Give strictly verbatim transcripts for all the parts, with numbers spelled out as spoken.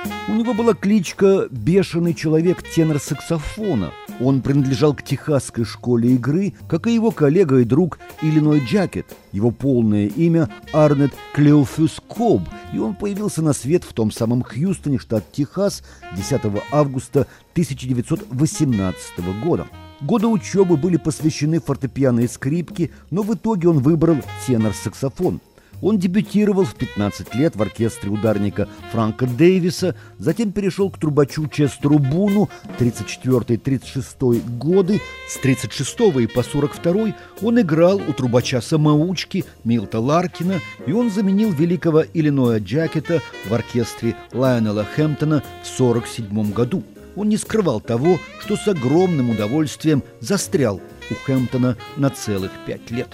У него была кличка «Бешеный человек тенор-саксофона». Он принадлежал к техасской школе игры, как и его коллега и друг Иллиной Джакет. Его полное имя Арнет Клеофус Коб, и он появился на свет в том самом Хьюстоне, штат Техас, десятого августа тысяча девятьсот восемнадцатого года. Годы учебы были посвящены фортепиано и скрипке, но в итоге он выбрал тенор-саксофон. Он дебютировал в пятнадцать лет в оркестре ударника Франка Дэвиса, затем перешел к трубачу Честеру Буну. тридцать четвёртый — тридцать шестой годы, с тридцать шестого и по сорок второй он играл у трубача-самоучки Милта Ларкина, и он заменил великого Иллиноя Джакета в оркестре Лайонела Хэмптона в сорок седьмом году. Он не скрывал того, что с огромным удовольствием застрял у Хэмптона на целых пять лет.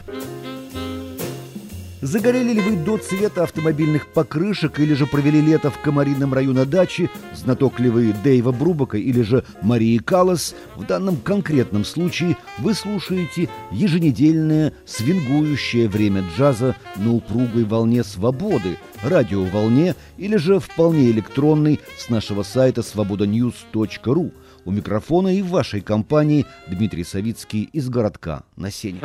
Загорели ли вы до цвета автомобильных покрышек или же провели лето в Комарином районе дачи, знаток ли вы Дэйва Брубака или же Марии Каллас, в данном конкретном случае вы слушаете еженедельное свингующее время джаза на упругой волне свободы, радиоволне или же вполне электронной с нашего сайта свобода ньюс точка ру. У микрофона и в вашей компании Дмитрий Савицкий из городка на Сене.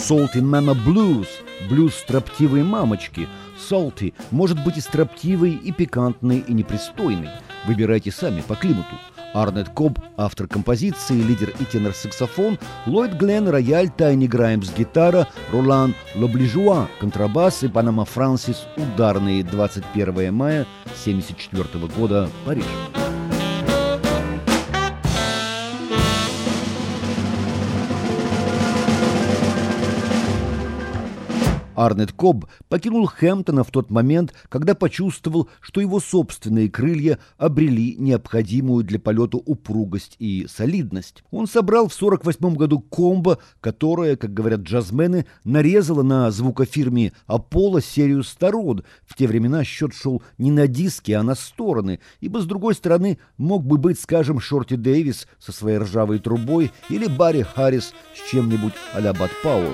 Salty Mama Blues – блюз строптивой мамочки. Salty может быть и строптивой, и пикантной, и непристойной. Выбирайте сами по климату. Арнет Кобб – автор композиции, лидер и тенор-саксофон, Ллойд Гленн – рояль, Тайни Граймс – гитара, Ролан Лоближуа – контрабас и Панама Франсис – ударные. двадцать первого мая тысяча девятьсот семьдесят четвёртого года, Париж. Арнет Кобб покинул Хэмптона в тот момент, когда почувствовал, что его собственные крылья обрели необходимую для полета упругость и солидность. Он собрал в сорок восьмом году комбо, которое, как говорят джазмены, нарезало на звукофирме Аполло серию сторон. В те времена счет шел не на диски, а на стороны, ибо с другой стороны мог бы быть, скажем, Шорти Дэвис со своей ржавой трубой или Барри Харрис с чем-нибудь а-ля Бад Пауэлл.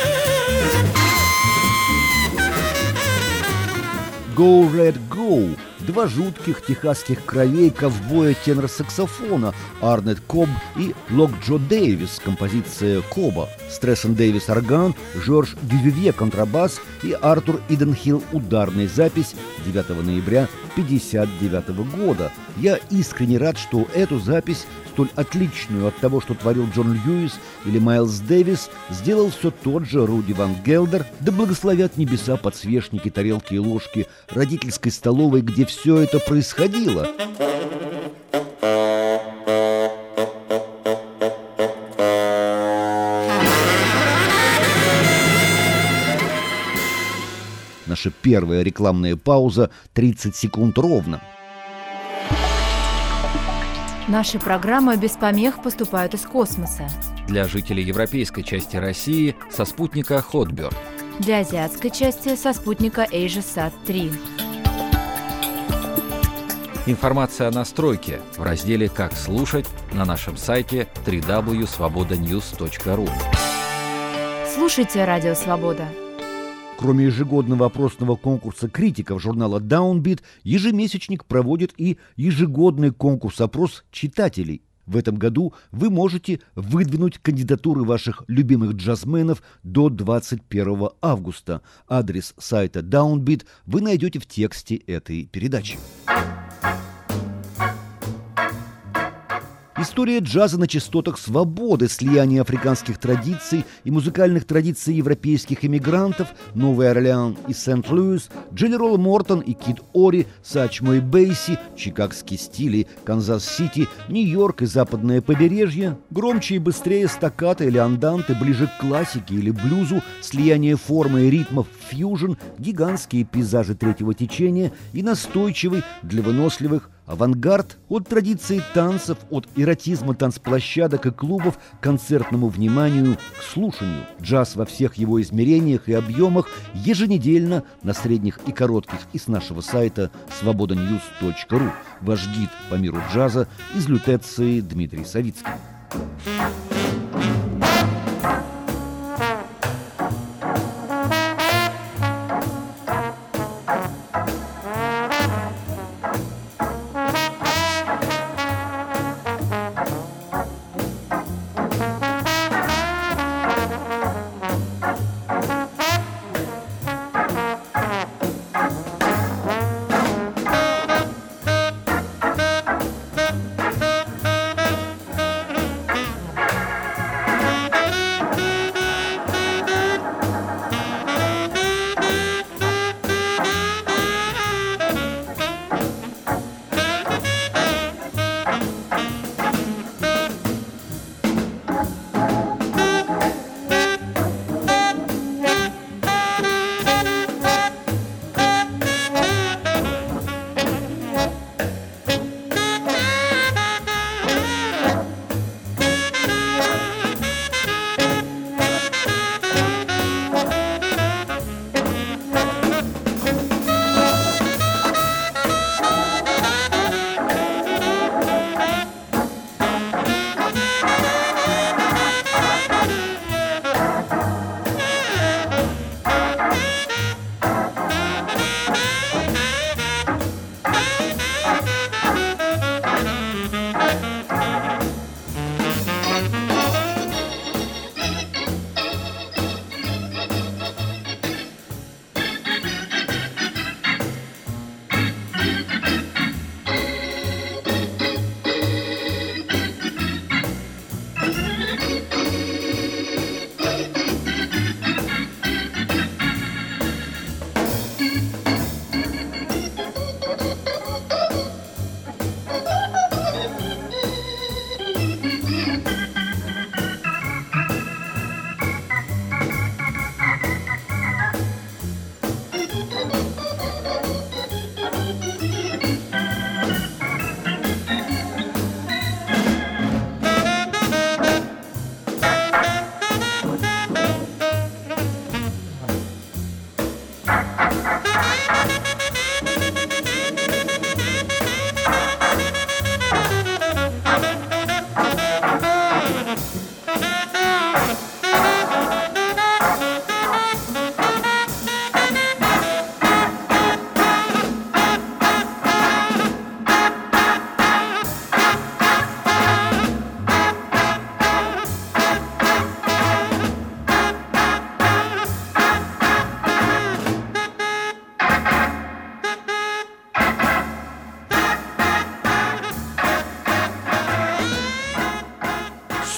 Go Red Go два жутких техасских кровей ковбоя тенор-саксофона Арнет Кобб и Локджо Дэвис, композиция Коба, Стрессон Дэвис орган, Жорж Дювивье контрабас и Артур Иденхилл ударная запись девятого ноября пятьдесят девятого года. Я искренне рад, что эту запись, столь отличную от того, что творил Джон Льюис или Майлз Дэвис, сделал все тот же Руди Ван Гелдер, да благословят небеса подсвечники, тарелки и ложки родительской столовой, где все это происходило. Наша первая рекламная пауза — тридцать секунд ровно. Наши программы без помех поступают из космоса. Для жителей европейской части России со спутника Hotbird. Для азиатской части со спутника AsiaSat три. Информация о настройке в разделе «Как слушать» на нашем сайте дабл ю дабл ю дабл ю точка свобода ньюс точка ру. Слушайте «Радио Свобода». Кроме ежегодного опросного конкурса критиков журнала Downbeat, ежемесячник проводит и ежегодный конкурс-опрос читателей. В этом году вы можете выдвинуть кандидатуры ваших любимых джазменов до двадцать первого августа. Адрес сайта Downbeat вы найдете в тексте этой передачи. История джаза на частотах свободы, слияние африканских традиций и музыкальных традиций европейских эмигрантов, Новый Орлеан и Сент-Луис, Дженерал Мортон и Кид Ори, Сачмо и Бейси, чикагские стили, Канзас-Сити, Нью-Йорк и западное побережье, громче и быстрее стаккато или анданты, ближе к классике или блюзу, слияние формы и ритмов, фьюжн, гигантские пейзажи третьего течения и настойчивый для выносливых авангард, от традиции танцев, от эротизма танцплощадок и клубов к концертному вниманию, к слушанию. Джаз во всех его измерениях и объемах еженедельно на средних и коротких и с нашего сайта свобода ньюс точка ру. Ваш гид по миру джаза из Лютеции Дмитрий Савицкий.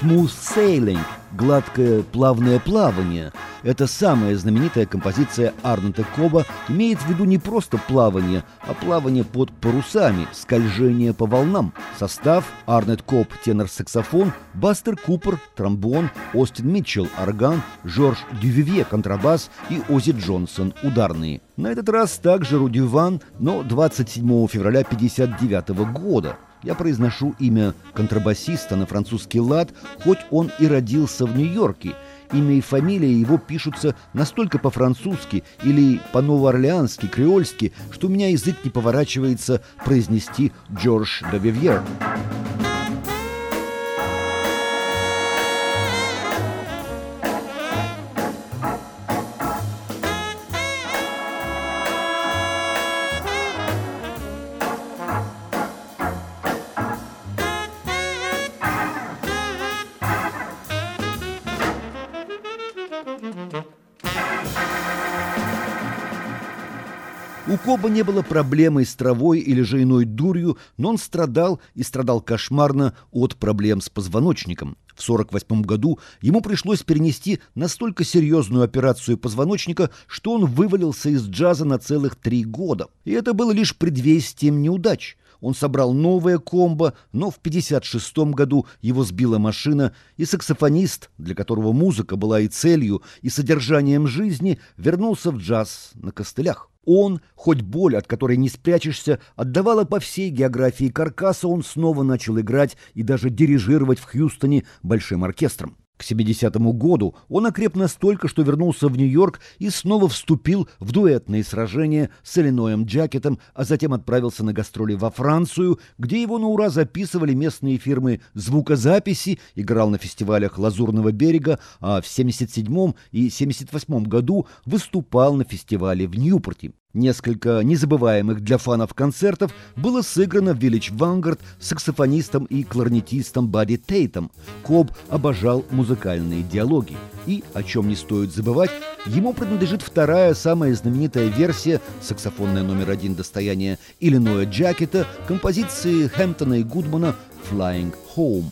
«Smooth Sailing» – «Гладкое плавное плавание». Это самая знаменитая композиция Арнольда Коба имеет в виду не просто плавание, а плавание под парусами, скольжение по волнам. Состав: Арнольд Коб – тенор-саксофон, Бастер Купер – тромбон, Остин Митчелл – орган, Жорж Дювивье – контрабас и Оззи Джонсон – ударные. На этот раз также Руди Ван, но двадцать седьмого февраля тысяча девятьсот пятьдесят девятого года. Я произношу имя контрабасиста на французский лад, хоть он и родился в Нью-Йорке. Имя и фамилия его пишутся настолько по-французски или по-новоорлеански, креольски, что у меня язык не поворачивается произнести Жорж Дювивье. У Коба не было проблемы с травой или же иной дурью, но он страдал и страдал кошмарно от проблем с позвоночником. В сорок восьмом году ему пришлось перенести настолько серьезную операцию позвоночника, что он вывалился из джаза на целых три года. И это было лишь предвестием неудач. Он собрал новое комбо, но в пятьдесят шестом году его сбила машина, и саксофонист, для которого музыка была и целью, и содержанием жизни, вернулся в джаз на костылях. Он, хоть боль, от которой не спрячешься, отдавала по всей географии каркаса, он снова начал играть и даже дирижировать в Хьюстоне большим оркестром. К семидесятому году он окреп настолько, что вернулся в Нью-Йорк и снова вступил в дуэтные сражения с Элиноем Джакетом, а затем отправился на гастроли во Францию, где его на ура записывали местные фирмы звукозаписи, играл на фестивалях Лазурного берега, а в семьдесят седьмом и семьдесят восьмом году выступал на фестивале в Ньюпорте. Несколько незабываемых для фанов концертов было сыграно в Village Vanguard с саксофонистом и кларнетистом Бадди Тейтом. Коб обожал музыкальные диалоги. И, о чем не стоит забывать, ему принадлежит вторая, самая знаменитая версия, саксофонная номер один достояния Элиноя Джакета, композиции Хэмптона и Гудмана «Flying Home».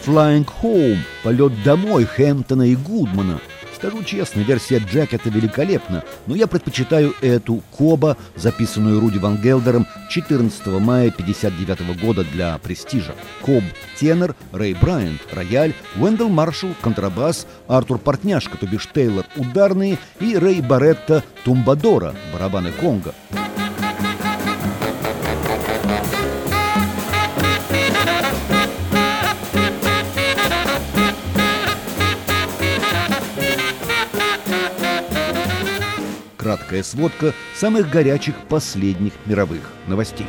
Flying Home, полет домой Хэмптона и Гудмана. Скажу честно, версия Джакета великолепна, но я предпочитаю эту Коба, записанную Руди Ван Гелдером четырнадцатого мая пятьдесят девятого года для «Престижа». Коб – тенор, Рэй Брайант – рояль, Уэндell Маршалл – контрабас, Артур Портняшка, то бишь Тейлор – ударные и Рэй Барретта – тумбадора, барабаны конго. Краткая сводка самых горячих последних мировых новостей.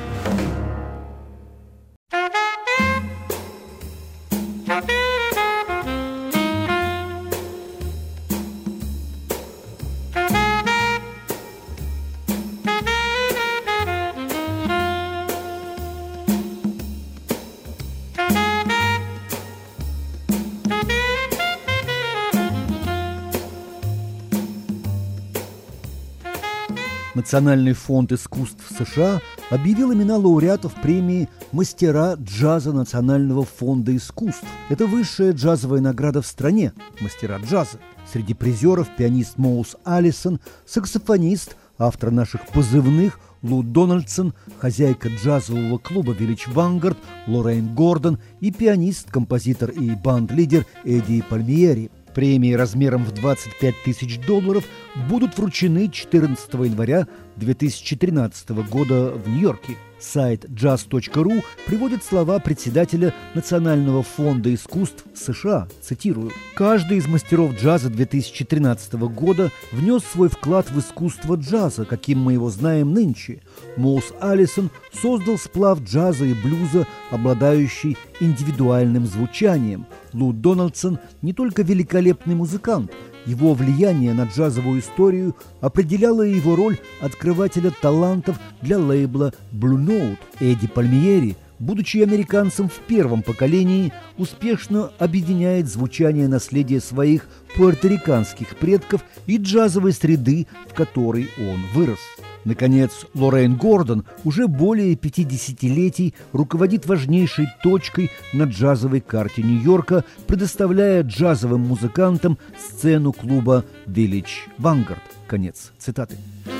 Национальный фонд искусств США объявил имена лауреатов премии «Мастера джаза Национального фонда искусств». Это высшая джазовая награда в стране «Мастера джаза». Среди призеров пианист Моус Аллисон, саксофонист, автор наших позывных Лу Дональдсон, хозяйка джазового клуба «Village Vanguard» Лоррейн Гордон и пианист, композитор и банд-лидер Эдди Пальмиери. Премии размером в двадцать пять тысяч долларов будут вручены четырнадцатого января две тысячи тринадцатого года в Нью-Йорке. Сайт джаз точка ру приводит слова председателя Национального фонда искусств США, цитирую: «Каждый из мастеров джаза две тысячи тринадцатого года внес свой вклад в искусство джаза, каким мы его знаем нынче. Моус Аллисон создал сплав джаза и блюза, обладающий индивидуальным звучанием. Лу Дональдсон не только великолепный музыкант, его влияние на джазовую историю определяло его роль открывателя талантов для лейбла Blue Note. Эдди Пальмиери, будучи американцем в первом поколении, успешно объединяет звучание наследия своих пуэрториканских предков и джазовой среды, в которой он вырос». Наконец, Лоррейн Гордон уже более пяти десятилетий руководит важнейшей точкой на джазовой карте Нью-Йорка, предоставляя джазовым музыкантам сцену клуба Village Vanguard. Конец цитаты.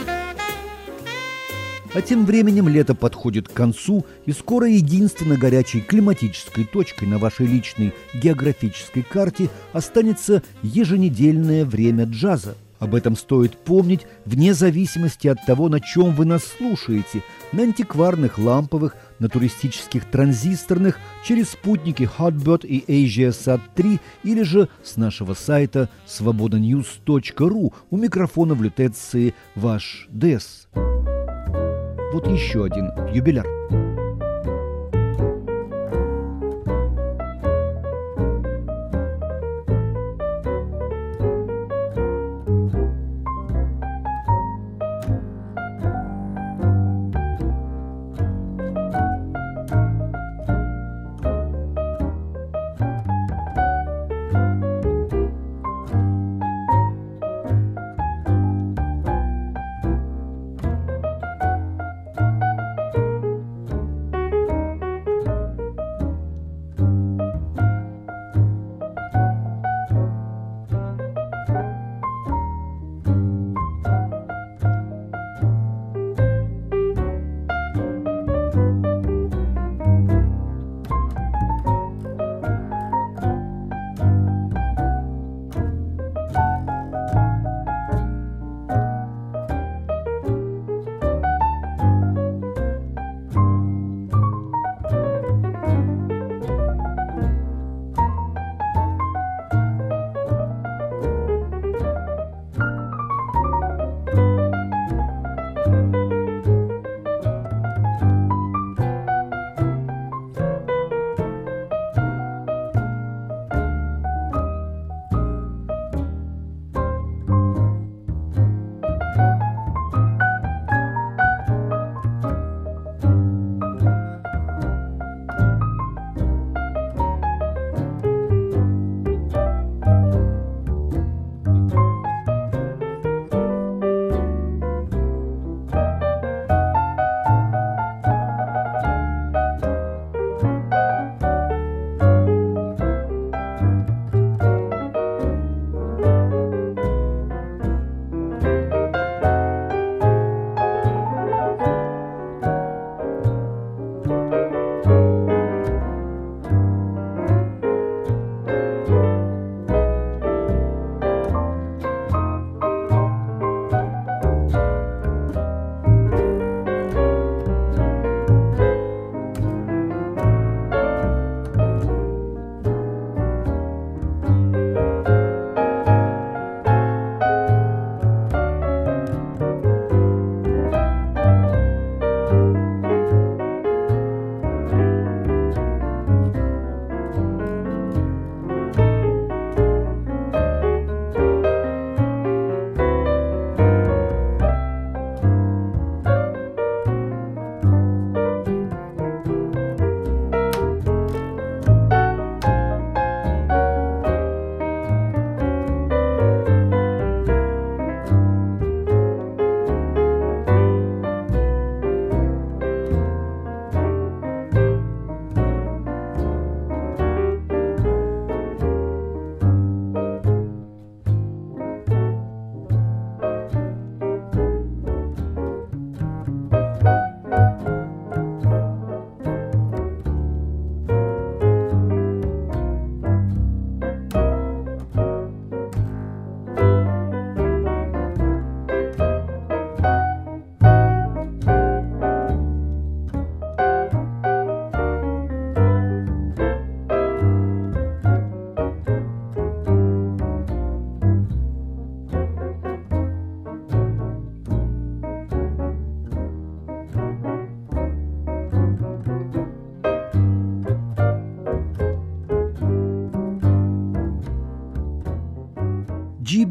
А тем временем лето подходит к концу, и скоро единственно горячей климатической точкой на вашей личной географической карте останется еженедельное время джаза. Об этом стоит помнить вне зависимости от того, на чем вы нас слушаете: на антикварных ламповых, на туристических транзисторных, через спутники Hotbird и AsiaSat три или же с нашего сайта свобода ньюс точка ру. У микрофона в лютеции ваш Дэс. Вот еще один юбиляр.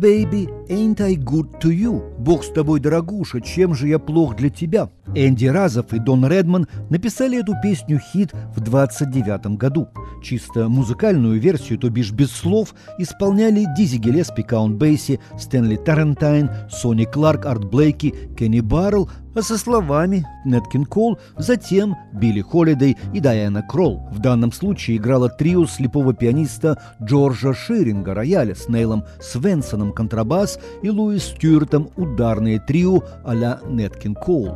baby, ain't I good to you? Бог с тобой, дорогуша, чем же я плох для тебя? Энди Разов и Дон Редман написали эту песню-хит в двадцать девятом году. Чисто музыкальную версию, то бишь без слов, исполняли Дизи Гиллеспи, Каунт Бейси, Стэнли Таррентайн, Сонни Кларк, Арт Блейки, Кенни Баррелл, а со словами Нэт Кинг Кол, затем Билли Холидей и Дайана Кролл. В данном случае играло трио слепого пианиста Джорджа Ширинга рояля с Нейлом Свенсоном контрабас и Луис Стюартом ударное трио а-ля Нэт Кинг Кол.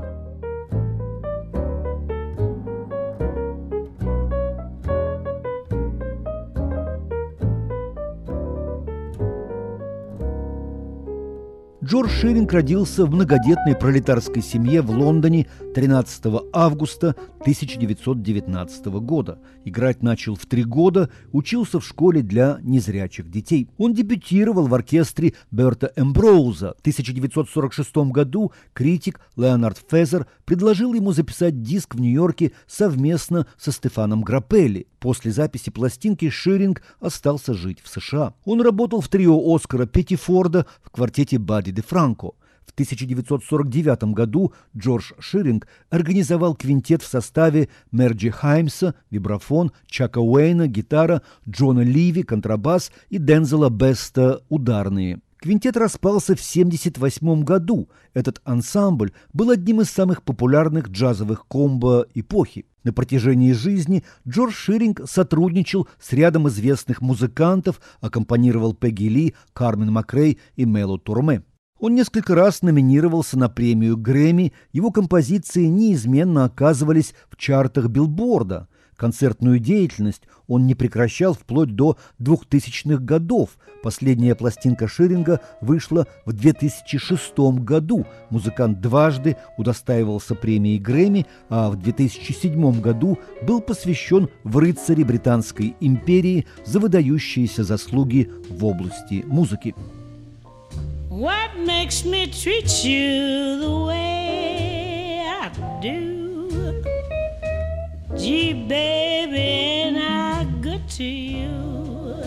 Джордж Ширинг родился в многодетной пролетарской семье в Лондоне тринадцатого августа тысяча девятьсот девятнадцатого года. Играть начал в три года, учился в школе для незрячих детей. Он дебютировал в оркестре Берта Эмброуза. В тысяча девятьсот сорок шестом году критик Леонард Фезер предложил ему записать диск в Нью-Йорке совместно со Стефаном Граппелли. После записи пластинки Ширинг остался жить в США. Он работал в трио Оскара Петтифорда, в квартете Бадди де Франко. В тысяча девятьсот сорок девятом году Джордж Ширинг организовал квинтет в составе Мерджи Хаймса, вибрафон, Чака Уэйна, гитара, Джона Ливи, контрабас и Дензела Беста, ударные. Квинтет распался в семьдесят восьмом году. Этот ансамбль был одним из самых популярных джазовых комбо эпохи. На протяжении жизни Джордж Ширинг сотрудничал с рядом известных музыкантов, аккомпанировал Пегги Ли, Кармен Макрей и Мело Турме. Он несколько раз номинировался на премию Грэмми, его композиции неизменно оказывались в чартах Билборда. Концертную деятельность он не прекращал вплоть до двухтысячных годов. Последняя пластинка Ширинга вышла в две тысячи шестом году. Музыкант дважды удостаивался премии Грэмми, а в две тысячи седьмом году был посвящен в рыцари Британской империи за выдающиеся заслуги в области музыки. What makes me treat you the way I do? Gee, baby, ain't I good to you?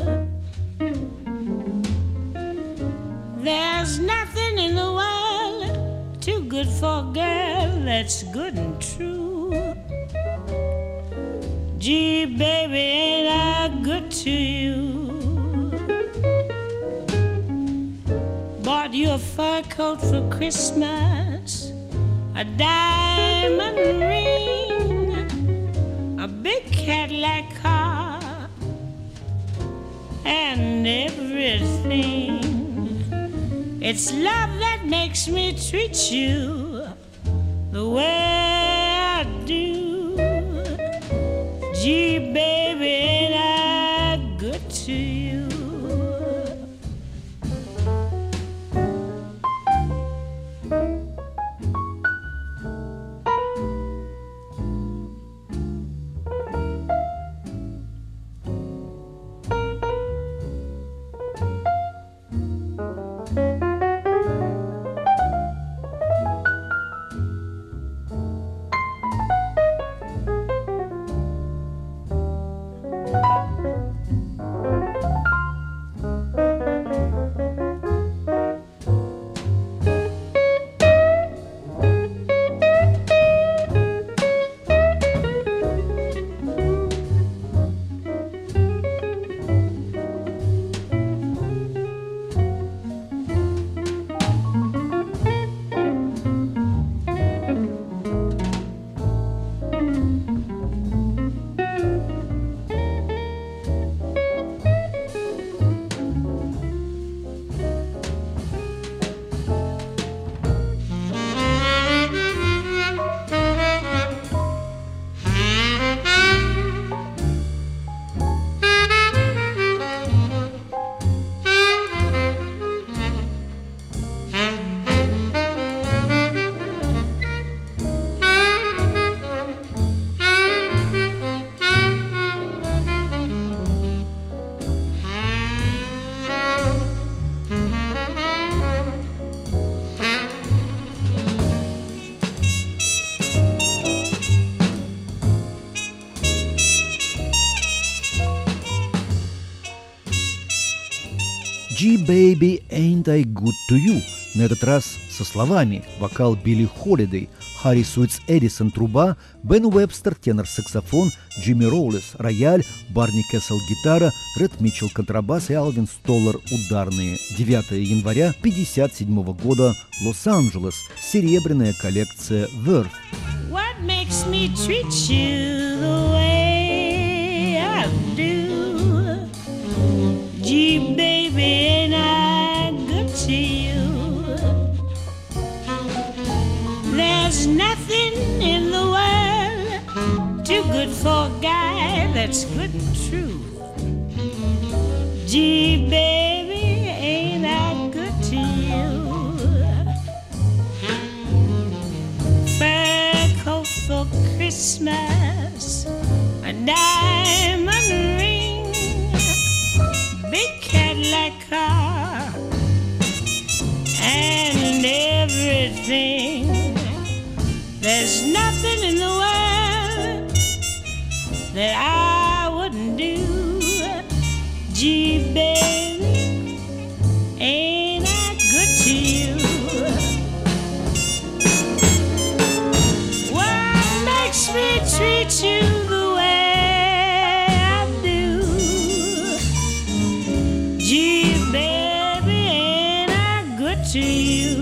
There's nothing in the world too good for a girl that's good and true. Gee, baby, ain't I good to you? Bought you a fur coat for Christmas, a diamond ring, a big Cadillac car, and everything. It's love that makes me treat you the way I do. Gee, baby, ain't I good to you? «Gee, baby, ain't I good to you?» На этот раз со словами: вокал Билли Холидей, Харри Суитс Эдисон труба, Бен Уэбстер тенор-саксофон, Джимми Роулес рояль, Барни Кессел гитара, Ред Митчелл контрабас и Алвин Столлар ударные. девятого января пятьдесят седьмого года, Лос-Анджелес, серебряная коллекция Verve. What makes me treat you the way I do? Gee, baby, ain't I good to you? There's nothing in the world too good for a guy that's good and true. Gee, baby, ain't I good to you? Fur coat for Christmas, a diamond ring, big Cadillac car, and everything. There's nothing in the world that I wouldn't do. Gee, baby, ain't I good to you? What makes me treat you the way I do? Gee, baby, ain't I good to you?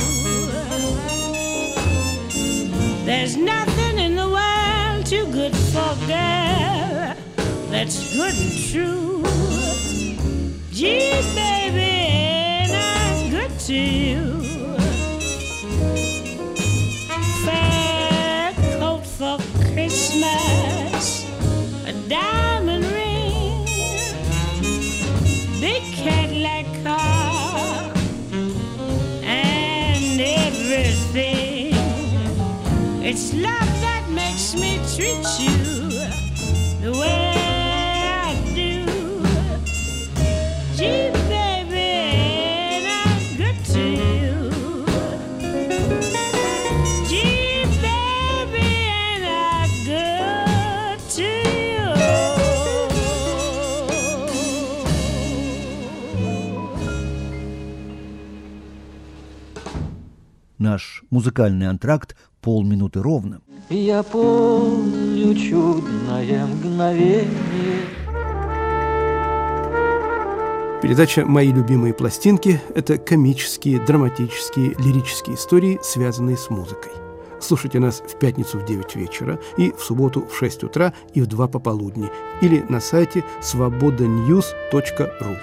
There's nothing in the world too good for a girl that's good and true. Gee, baby, ain't I good to you? Fur coat for Christmas, a diamond ring, big Cadillac car, and everything. It's love that makes me treat you the way I do. Gee, baby, ain't I good to you? Gee, baby, ain't I good to you? Наш музыкальный антракт полминуты ровно. Я помню чудное мгновение. Передача «Мои любимые пластинки» – это комические, драматические, лирические истории, связанные с музыкой. Слушайте нас в пятницу в девять вечера и в субботу в шесть утра и в два пополудни или на сайте свобода ньюс точка ру.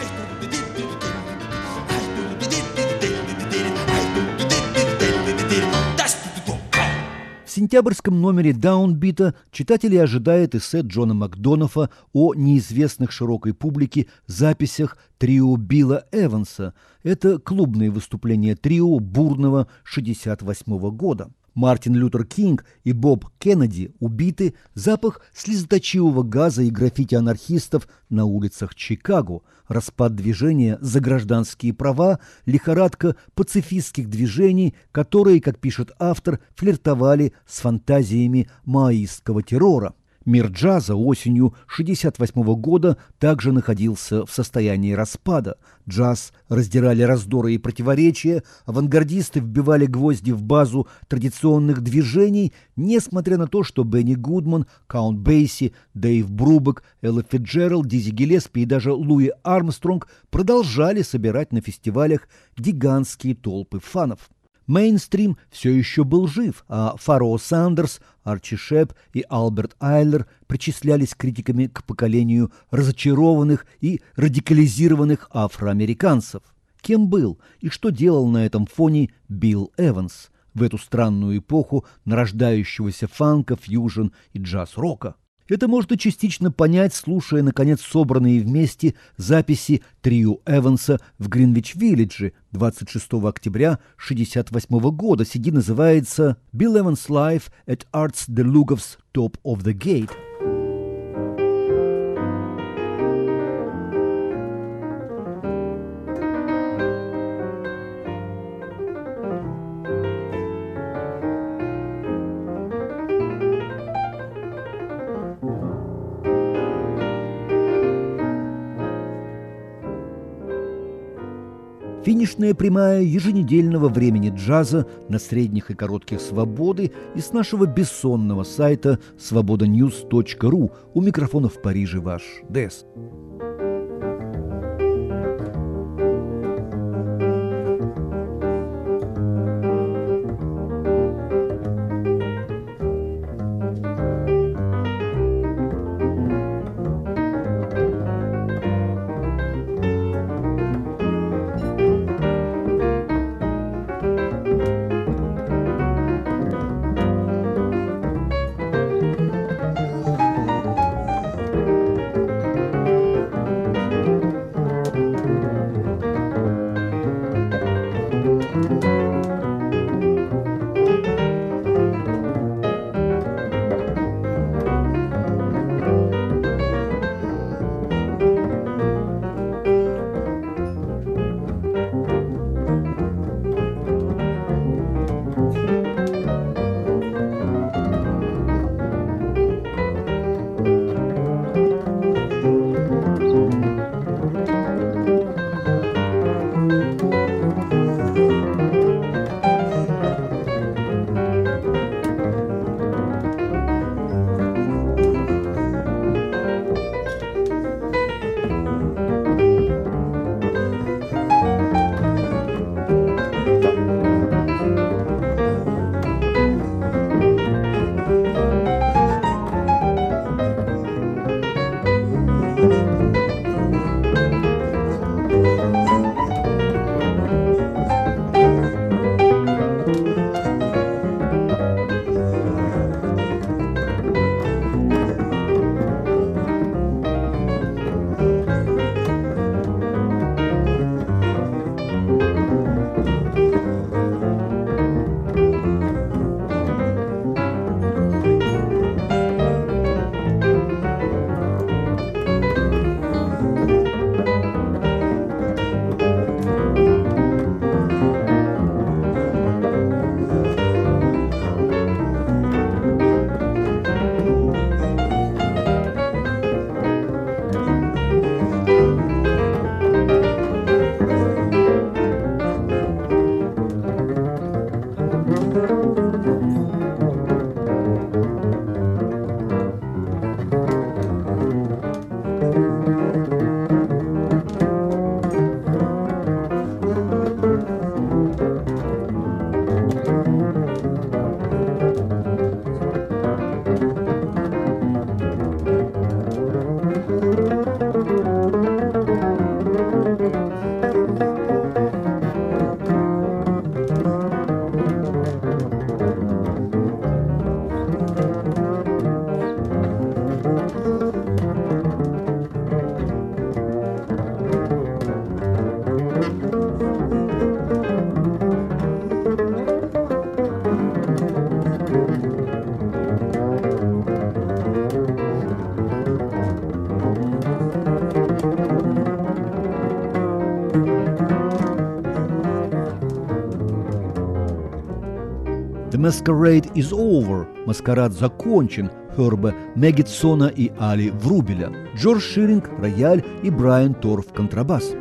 В сентябрьском номере «Даунбита» читатели ожидают эссе Джона Макдонафа о неизвестных широкой публике записях трио Билла Эванса. Это клубные выступления трио бурного шестьдесят восьмого года. Мартин Лютер Кинг и Боб Кеннеди убиты, запах слезоточивого газа и граффити анархистов на улицах Чикаго, распад движения за гражданские права, лихорадка пацифистских движений, которые, как пишет автор, флиртовали с фантазиями маоистского террора. Мир джаза осенью шестьдесят восьмого года также находился в состоянии распада. Джаз раздирали раздоры и противоречия, авангардисты вбивали гвозди в базу традиционных движений, несмотря на то, что Бенни Гудман, Каунт Бейси, Дэйв Брубек, Элла Фитджеральд, Дизи Гиллеспи и даже Луи Армстронг продолжали собирать на фестивалях гигантские толпы фанов. Мейнстрим все еще был жив, а Фароу Сандерс, Арчи Шеп и Альберт Айлер причислялись критиками к поколению разочарованных и радикализированных афроамериканцев. Кем был и что делал на этом фоне Билл Эванс в эту странную эпоху нарождающегося фанка, фьюжн и джаз-рока? Это можно частично понять, слушая, наконец, собранные вместе записи трио Эванса в Гринвич-Виллидже двадцать шестого октября шестьдесят восьмого года. си ди называется «Bill Evans Live at Arts DeLugov's Top of the Gate». Финишная прямая еженедельного времени джаза на средних и коротких свободы и с нашего бессонного сайта свобода ньюс точка ру. У микрофона в Париже ваш Дес. «The Masquerade is over» – «Маскарад закончен» Херба Меггетсона и Али Врубеля, Джордж Ширинг – рояль и Брайан Торф – контрабас.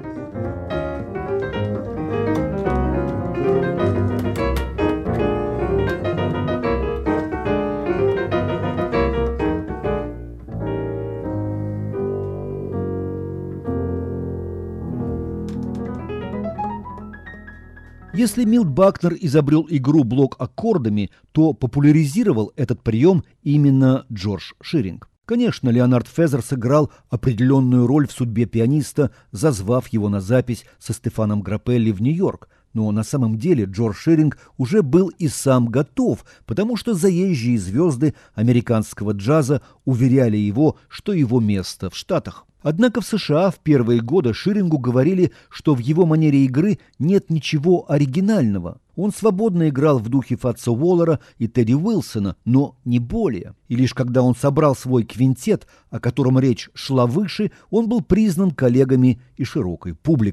Если Милт Бакнер изобрел игру блок-аккордами, то популяризировал этот прием именно Джордж Ширинг. Конечно, Леонард Фезер сыграл определенную роль в судьбе пианиста, зазвав его на запись со Стефаном Граппелли в Нью-Йорк. Но на самом деле Джордж Ширинг уже был и сам готов, потому что заезжие звезды американского джаза уверяли его, что его место в Штатах. Однако в США в первые годы Ширингу говорили, что в его манере игры нет ничего оригинального. Он свободно играл в духе Фатса Уоллера и Тедди Уилсона, но не более. И лишь когда он собрал свой квинтет, о котором речь шла выше, он был признан коллегами и широкой публикой.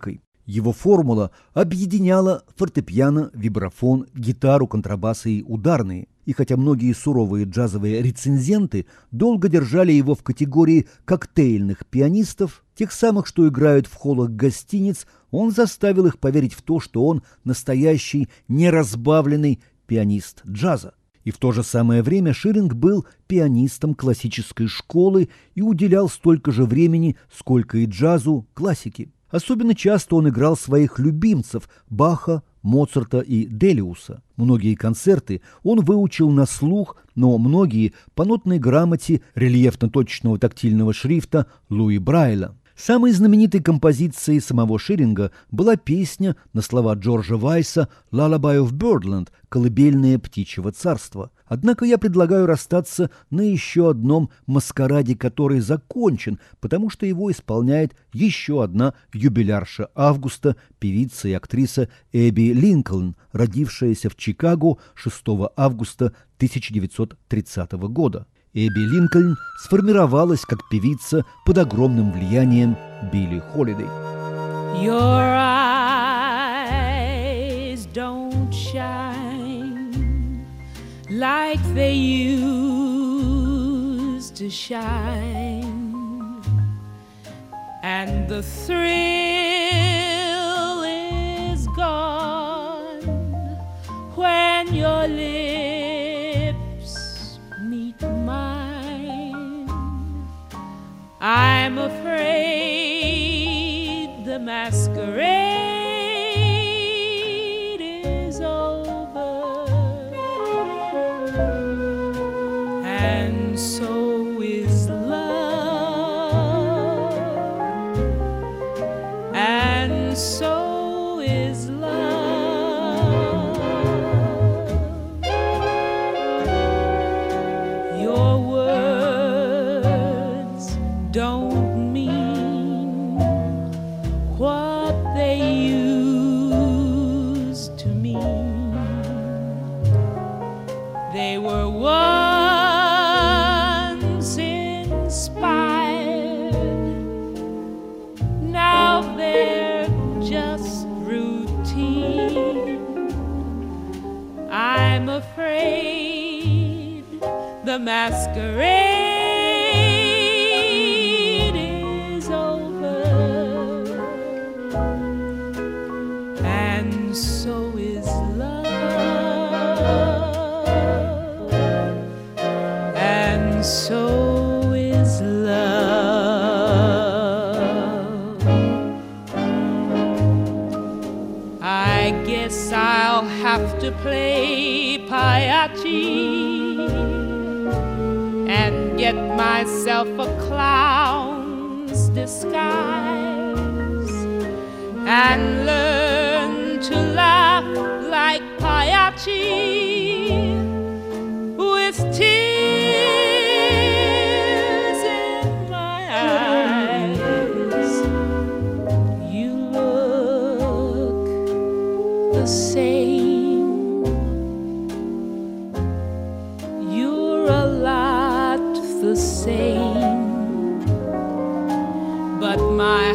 Его формула объединяла фортепиано, вибрафон, гитару, контрабасы и ударные. И хотя многие суровые джазовые рецензенты долго держали его в категории коктейльных пианистов, тех самых, что играют в холлах гостиниц, он заставил их поверить в то, что он настоящий неразбавленный пианист джаза. И в то же самое время Ширинг был пианистом классической школы и уделял столько же времени, сколько и джазу, классике. Особенно часто он играл своих любимцев – Баха, Моцарта и Делиуса. Многие концерты он выучил на слух, но многие – по нотной грамоте рельефно-точечного тактильного шрифта Луи Брайля. Самой знаменитой композицией самого Ширинга была песня на слова Джорджа Вайса «Lullaby of Birdland» – «Колыбельное птичьего царства». Однако я предлагаю расстаться на еще одном маскараде, который закончен, потому что его исполняет еще одна юбилярша августа, певица и актриса Эбби Линкольн, родившаяся в Чикаго шестого августа тысяча девятьсот тридцатого года. Эбби Линкольн сформировалась как певица под огромным влиянием Билли Холидей. Your eyes don't shine like they used to shine, and the thrill is gone when your lips meet mine. I'm afraid the masquerade is over, and so is love, and so is love. Your words don't mean what they used to mean. They were once inspired, now they're just routine. I'm afraid the masquerade is over, and so is love, and so is love. I guess I'll have to play Pagliacci and get myself a clown's disguise and learn to laugh like Pagliacci with tears in my eyes. You look the same. You're a lot the same, but my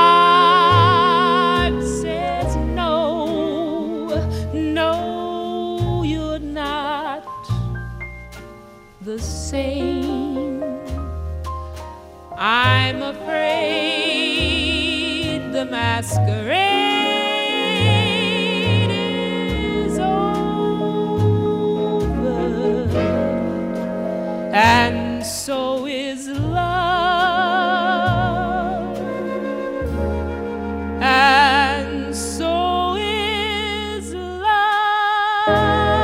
heart says no, no, you're not the same. I'm afraid the masquerade is over, and so is love, and so is love.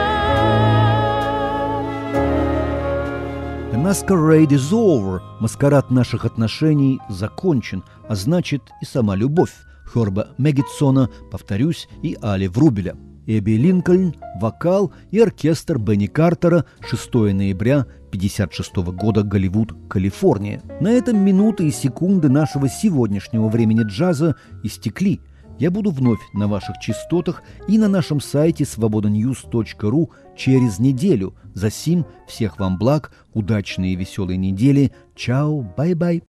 The masquerade is over. Маскарад наших отношений закончен, а значит и сама любовь. Херба Меггетсона, повторюсь, и Али Врубеля. Эбби Линкольн, вокал и оркестр Бенни Картера, шестого ноября пятьдесят шестого года, Голливуд, Калифорния. На этом минуты и секунды нашего сегодняшнего времени джаза истекли. Я буду вновь на ваших частотах и на нашем сайте свобода ньюс точка ру через неделю. Засим всех вам благ, удачной и веселой недели. Чао, бай-бай.